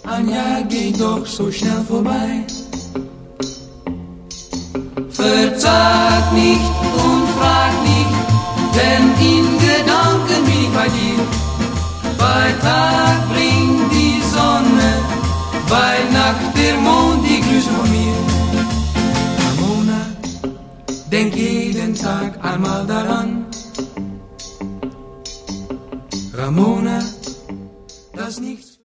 ein Jahr geht doch so schnell vorbei. Verzag nicht und frag nicht, denn in Gedanken bin ich bei dir. Bei Tag bringt die Sonne, bei Nacht der Mond die Grüße von mir. Ramona, denk jeden Tag einmal daran. Ramona, das nicht